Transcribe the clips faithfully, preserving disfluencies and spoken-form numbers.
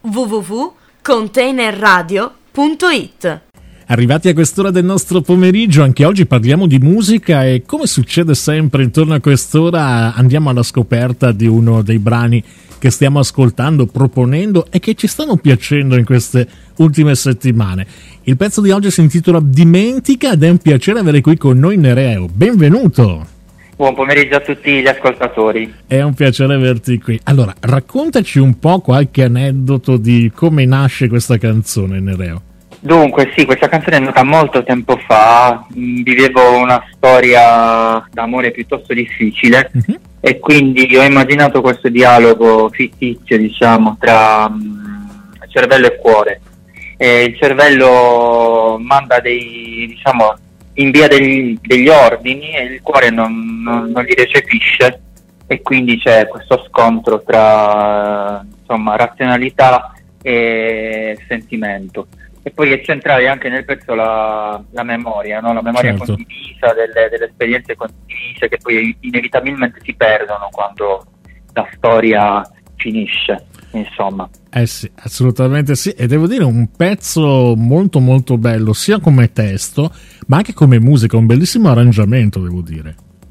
w w w punto container radio punto i t. Arrivati a quest'ora del nostro pomeriggio, anche oggi parliamo di musica e, come succede sempre intorno a quest'ora, andiamo alla scoperta di uno dei brani che stiamo ascoltando, proponendo e che ci stanno piacendo in queste ultime settimane. Il pezzo di oggi si intitola Dimentica ed è un piacere avere qui con noi Nereo. Benvenuto! Buon pomeriggio a tutti gli ascoltatori. È un piacere averti qui. Allora, raccontaci un po' qualche aneddoto di come nasce questa canzone, Nereo. Dunque, sì, questa canzone è nata molto tempo fa. Vivevo una storia d'amore piuttosto difficile uh-huh. e quindi ho immaginato questo dialogo fittizio, diciamo, tra um, cervello e cuore. E il cervello manda dei, diciamo, invia degli, degli ordini e il cuore non, non, non li recepisce, e quindi c'è questo scontro tra, insomma, razionalità e sentimento. E poi è centrale anche nel pezzo la, la memoria, no? La memoria certo. condivisa, delle, delle esperienze condivise che poi inevitabilmente si perdono quando la storia finisce, insomma. Eh sì, assolutamente sì, e devo dire un pezzo molto molto bello, sia come testo ma anche come musica, un bellissimo arrangiamento, devo dire.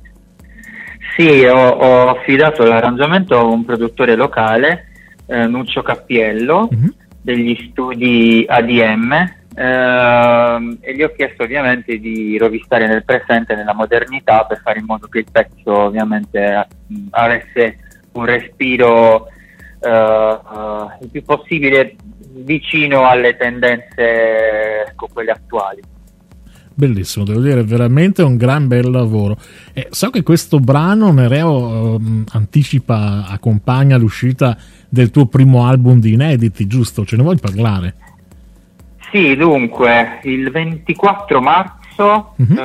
Sì, ho, ho affidato l'arrangiamento a un produttore locale, eh, Nuccio Cappiello, mm-hmm. degli studi A D M, eh, e gli ho chiesto ovviamente di rovistare nel presente e nella modernità per fare in modo che il pezzo ovviamente avesse un respiro Uh, uh, il più possibile vicino alle tendenze, ecco, quelle attuali. Bellissimo, devo dire, veramente un gran bel lavoro. E so che questo brano, Nereo, um, anticipa, accompagna l'uscita del tuo primo album di inediti, giusto? Ce ne vuoi parlare? Sì, dunque, il ventiquattro marzo uh-huh.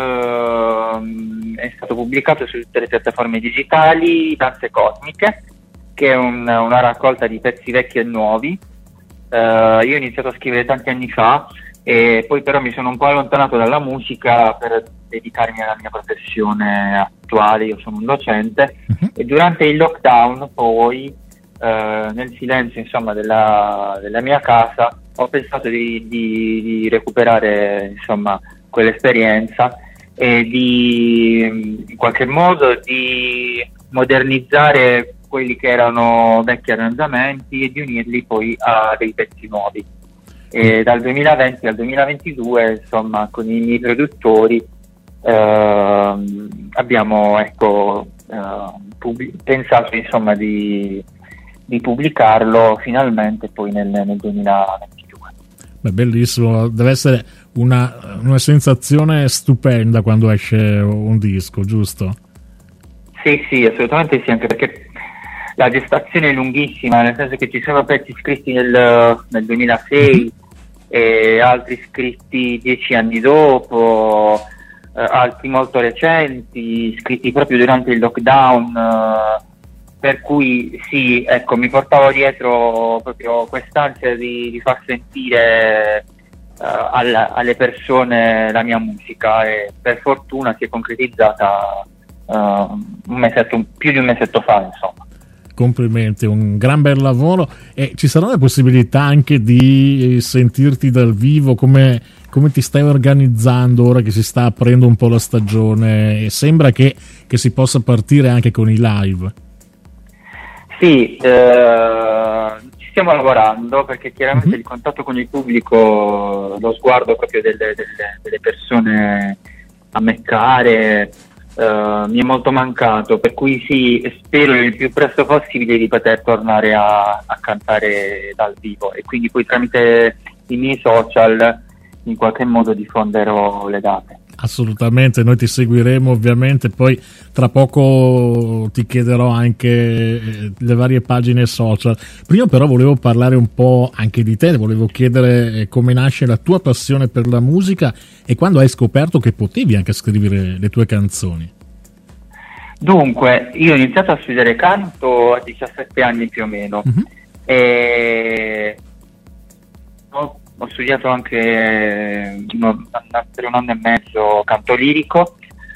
uh, è stato pubblicato su tutte le piattaforme digitali Danze Cosmiche, che è un, una raccolta di pezzi vecchi e nuovi. Uh, io ho iniziato a scrivere tanti anni fa e poi però mi sono un po' allontanato dalla musica per dedicarmi alla mia professione attuale. Io sono un docente uh-huh. e durante il lockdown poi uh, nel silenzio, insomma, della, della mia casa ho pensato di, di, di recuperare, insomma, quell'esperienza e di in qualche modo di modernizzare quelli che erano vecchi arrangiamenti e di unirli poi a dei pezzi nuovi. E dal duemilaventi al duemilaventidue, insomma, con i miei produttori eh, abbiamo, ecco, eh, pub- pensato, insomma, di, di pubblicarlo finalmente poi nel, nel duemilaventidue. Beh, bellissimo, deve essere una, una sensazione stupenda quando esce un disco, giusto? Sì, sì, assolutamente sì, anche perché la gestazione è lunghissima, nel senso che ci sono pezzi scritti nel, nel duemilasei e altri scritti dieci anni dopo, eh, altri molto recenti, scritti proprio durante il lockdown, eh, per cui sì, ecco, mi portavo dietro proprio quest'ansia di, di far sentire eh, alla, alle persone la mia musica, e per fortuna si è concretizzata eh, un mesetto, più di un mesetto fa, insomma. Complimenti, un gran bel lavoro. E ci sarà la possibilità anche di sentirti dal vivo? Come, come ti stai organizzando ora che si sta aprendo un po' la stagione e sembra che, che si possa partire anche con i live? Sì, eh, ci stiamo lavorando, perché chiaramente uh-huh. il contatto con il pubblico, lo sguardo proprio delle, delle, delle persone a me care, Uh, mi è molto mancato, per cui sì, spero il più presto possibile di poter tornare a, a cantare dal vivo, e quindi poi tramite i miei social in qualche modo diffonderò le date. Assolutamente, noi ti seguiremo ovviamente, poi tra poco ti chiederò anche le varie pagine social. Prima però volevo parlare un po' anche di te, volevo chiedere come nasce la tua passione per la musica e quando hai scoperto che potevi anche scrivere le tue canzoni. Dunque, io ho iniziato a studiare canto a diciassette anni più o meno, uh-huh. e ho Ho studiato anche uno, per un anno e mezzo canto lirico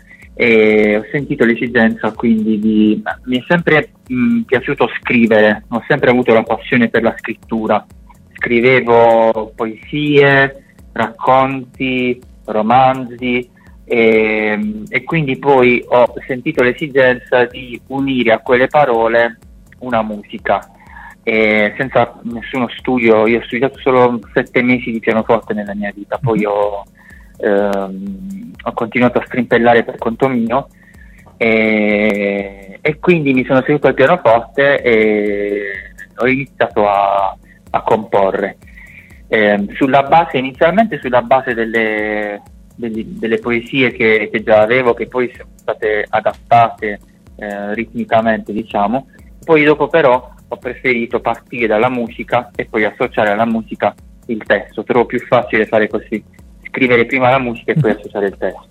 e ho sentito l'esigenza quindi di... Mi è sempre mh, piaciuto scrivere, ho sempre avuto la passione per la scrittura scrivevo poesie, racconti, romanzi e, e quindi poi ho sentito l'esigenza di unire a quelle parole una musica. E senza nessuno studio, io ho studiato solo sette mesi di pianoforte nella mia vita, poi ho, ehm, ho continuato a strimpellare per conto mio e, e quindi mi sono seduto al pianoforte e ho iniziato a, a comporre eh, sulla base, inizialmente sulla base delle, delle, delle poesie che, che già avevo, che poi sono state adattate eh, ritmicamente, diciamo. Poi dopo però ho preferito partire dalla musica e poi associare alla musica il testo. Trovo più facile fare così, scrivere prima la musica e poi associare il testo.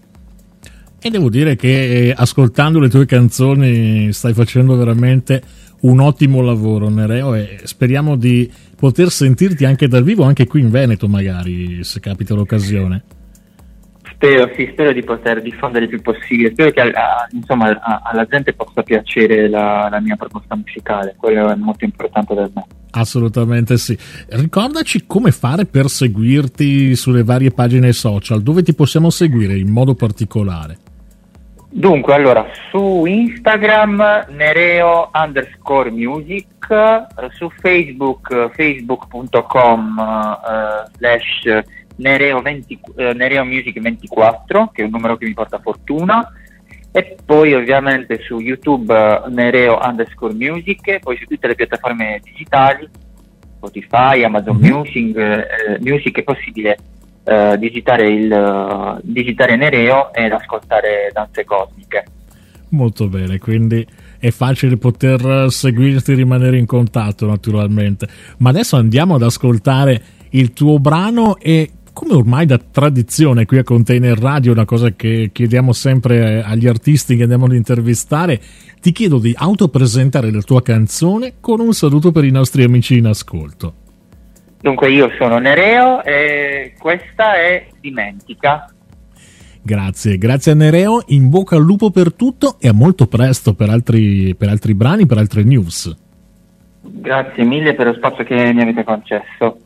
E devo dire che eh, ascoltando le tue canzoni stai facendo veramente un ottimo lavoro, Nereo, e speriamo di poter sentirti anche dal vivo, anche qui in Veneto magari, se capita l'occasione. Spero, sì, spero di poter diffondere il più possibile, spero che a, insomma, a, alla gente possa piacere la, la mia proposta musicale, quello è molto importante per me. Assolutamente sì. Ricordaci come fare per seguirti sulle varie pagine social, dove ti possiamo seguire in modo particolare. Dunque, allora, su Instagram Nereo underscore music, su Facebook facebook punto com uh, slash Nereo, venti, eh, Nereo Music ventiquattro, che è un numero che mi porta fortuna, e poi ovviamente su YouTube uh, Nereo underscore Music, e poi su tutte le piattaforme digitali, Spotify, Amazon mm-hmm. Music, eh, Music, è possibile uh, digitare, il, uh, digitare Nereo ed ascoltare Danze Cosmiche. Molto bene, quindi è facile poter seguirti e rimanere in contatto naturalmente. Ma adesso andiamo ad ascoltare il tuo brano e, come ormai da tradizione qui a Container Radio, una cosa che chiediamo sempre agli artisti che andiamo ad intervistare, ti chiedo di autopresentare la tua canzone con un saluto per i nostri amici in ascolto. Dunque, io sono Nereo e questa è Dimentica. Grazie, grazie a Nereo, in bocca al lupo per tutto e a molto presto per altri, per altri brani, per altre news. Grazie mille per lo spazio che mi avete concesso.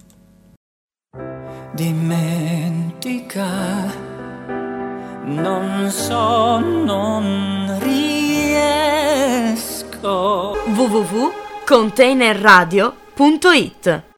Dimentica, non so, non riesco. w w w punto container radio punto it